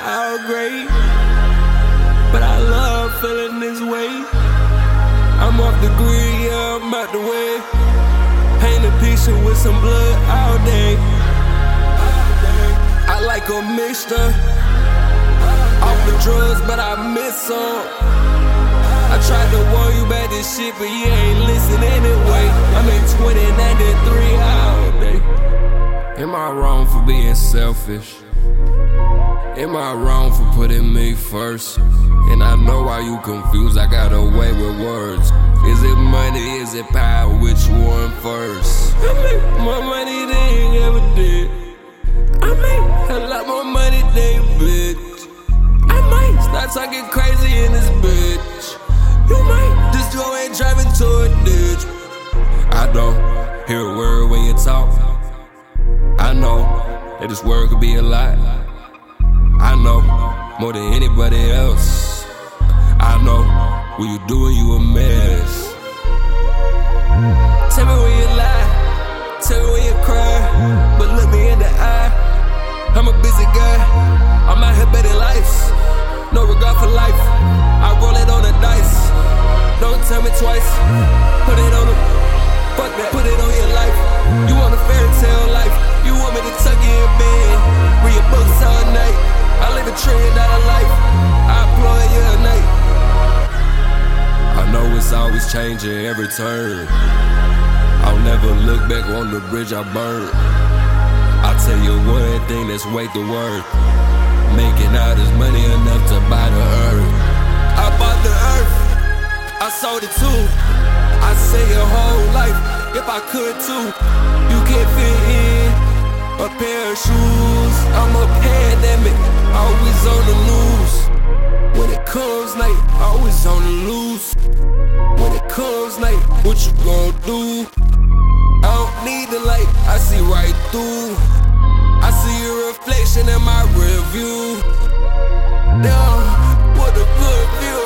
all great, but I love feeling this way. I'm off the grid, yeah, I'm out the way. Paint a picture with some blood all day. I like a mixture, off the drugs, but I miss some. I tried to warn you about this shit, but you ain't listen anyway. I'm in 2093 all day. Am I wrong for being selfish? Am I wrong for putting me first? And I know why you confused, I got away with words. Is it money, is it power, which one first? I make more money than you ever did. I make a lot more money than you, bitch. I might start talking crazy in this bitch. You might just go and drive into a ditch. I don't hear a word when you talk. I know that this word could be a lie. I know more than anybody else. I know when you doing, you a mess. Tell me when you lie, tell me when you cry, but look me in the eye. I'm a busy guy, I'm out here betting lives. No regard for life, I roll it on the dice. Don't tell me twice, put it on the, fuck that, put it on your life. You want a fairy tale life, you want me to tuck you in bed, read your books all night. I live a $1 trillion life, I employ you at night. I know it's always changing every turn. I'll never look back on the bridge I burned. I'll tell you one thing that's weight the word. Making out is money enough to buy the earth. I bought the earth, I sold it too. I say your whole life, if I could too. You can't fit in a pair of shoes. I'm a pandemic, always on the news. When it comes night, always on the loose. When it comes night, what you gon' do? I don't need the light, I see right through. I see a reflection in my rear view. Damn, what a good view.